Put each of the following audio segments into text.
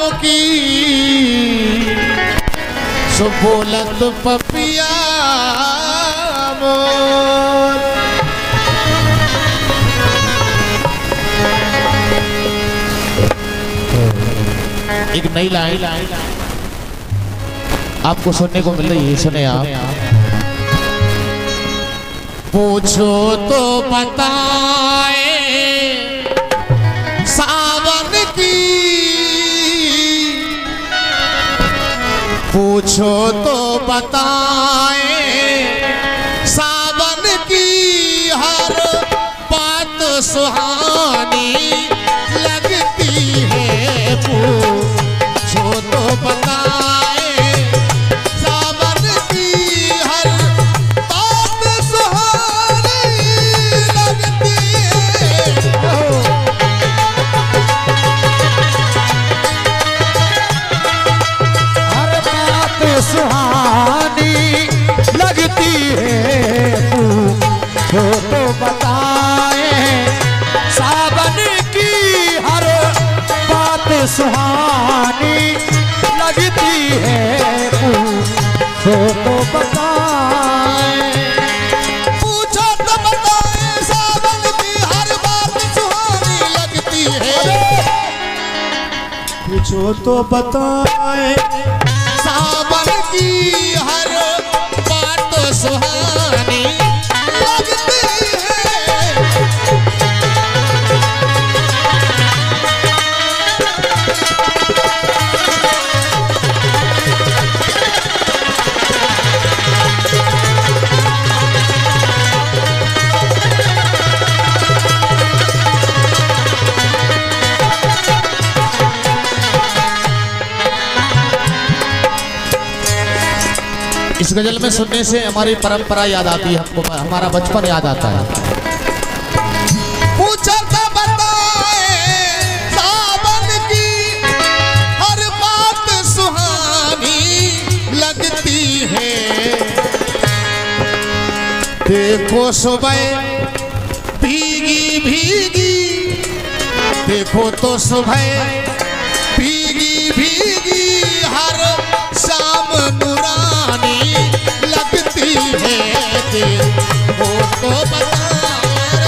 की सो बोलत पपिया मोर। एक नई लाइन आपको सुनने को मिल रही है, सुने आप। पूछो तो बताए सावन की, पूछो तो बताए सावन की, हर बात सुहानी लगती है। पूछो तो बताए सावन की, हर बात सुहानी लगती है। हर बात सुहानी लगती है। पूछो तो बताए सावन की, हर बात सुहानी लगती है। पूछो तो बताए, पूछो तो बताए सावन की, हर बात सुहानी लगती है। पूछो तो बताए सावन की, हर बात सुहानी लगती है। इस गजल में सुनने से हमारी परंपरा याद आती है, हमको हमारा बचपन याद आता है। पूछो तो बताए सावन की, हर बात सुहानी लगती है। देखो सुबह भीगी भीगी, देखो तो सुबह भीगी भीगी, हर शाम नूरानी लगती है। देखो तो बताए,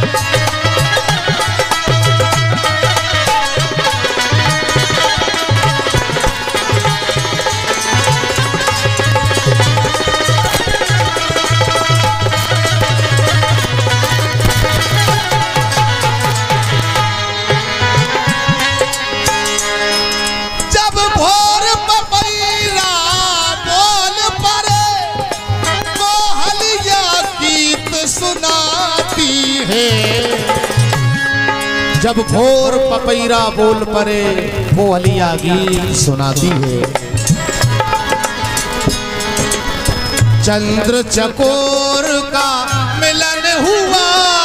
जब भोर पपैया बोल पड़े, कोहलिया गीत सुनाती है। जब भोर पपैया बोल पड़े, कोहलिया गीत सुनाती है। चंद्र चकोर का मिलन हुआ,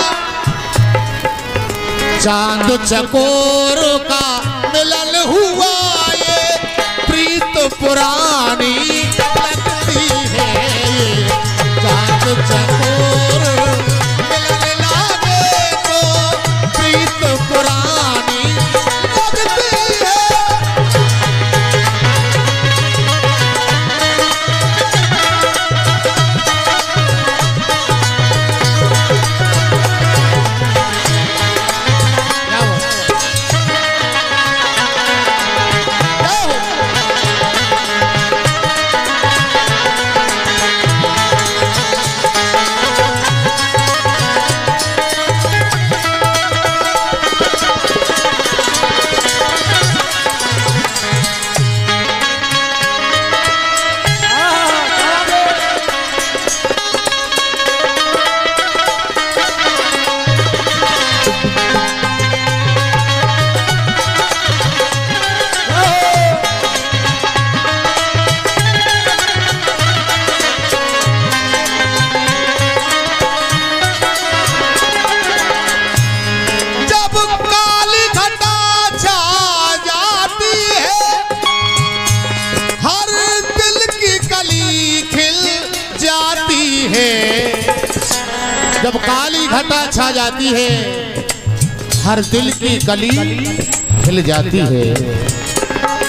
चांद चकोर का मिलन हुआ, ये प्रीत पुरानी लगती है। ये चांद चकोर मिलन लागे तो प्रीत पुरानी लगती है। जब काली घटा छा जाती है हर दिल की कली खिल जाती है।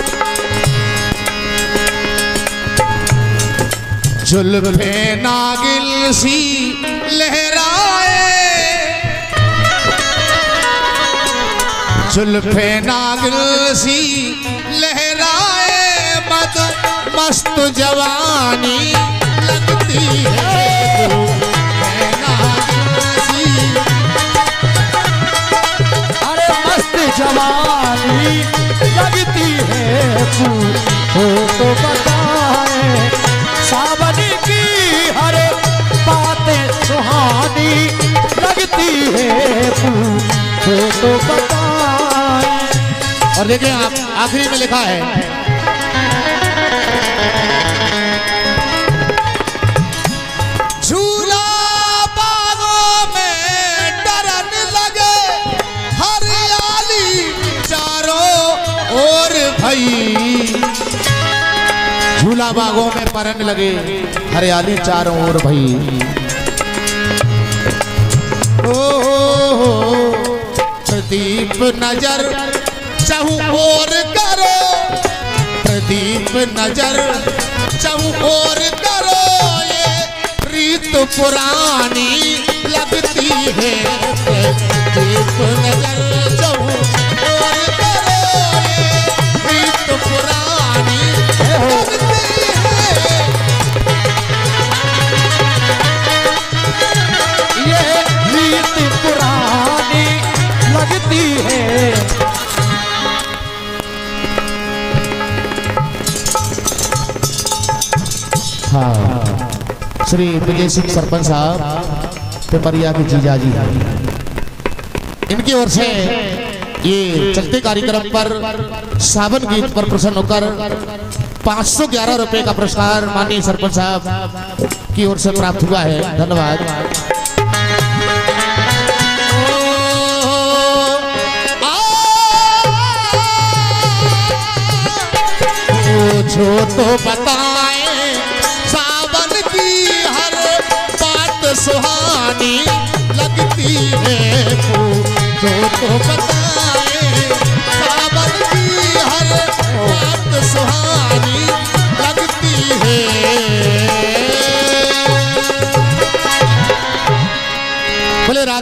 जुल्फे नागिल सी लहराए, जुल्फे नागिल सी लहराए, मद मस्त जवानी लगती है। अरे मस्त जवानी लगती है, हो तो बताए सावन की हर बातें सुहानी लगती है, हो तो बताए। और देखिए आप आखिरी में लिखा है, झूला बागों में डरन लगे, हरियाली चारों ओर भई। झूला बागों में परन लगे, हरियाली चारों ओर भई। ओ प्रदीप नजर चहु ओर करो, प्रदीप नजर चहु ओर करो, ये प्रीत पुरानी लगती है। प्रदीप नजर चहु ओर करो, ये प्रीत पुरानी लगती है। ये प्रीत पुरानी लगती है। हाँ, श्री विजय सिंह सरपंच साहब पेपरिया के जीजा जी, इनकी ओर से ये चलते कार्यक्रम पर सावन गीत पर प्रसन्न होकर 511 रुपए का पुरस्कार माननीय सरपंच साहब की ओर से प्राप्त हुआ है। धन्यवाद। पूछो तो बताए सावन की हर बात सुहानी लगती है। पूछो तो बताए सावन की हर बात सुहानी लगती है। बोले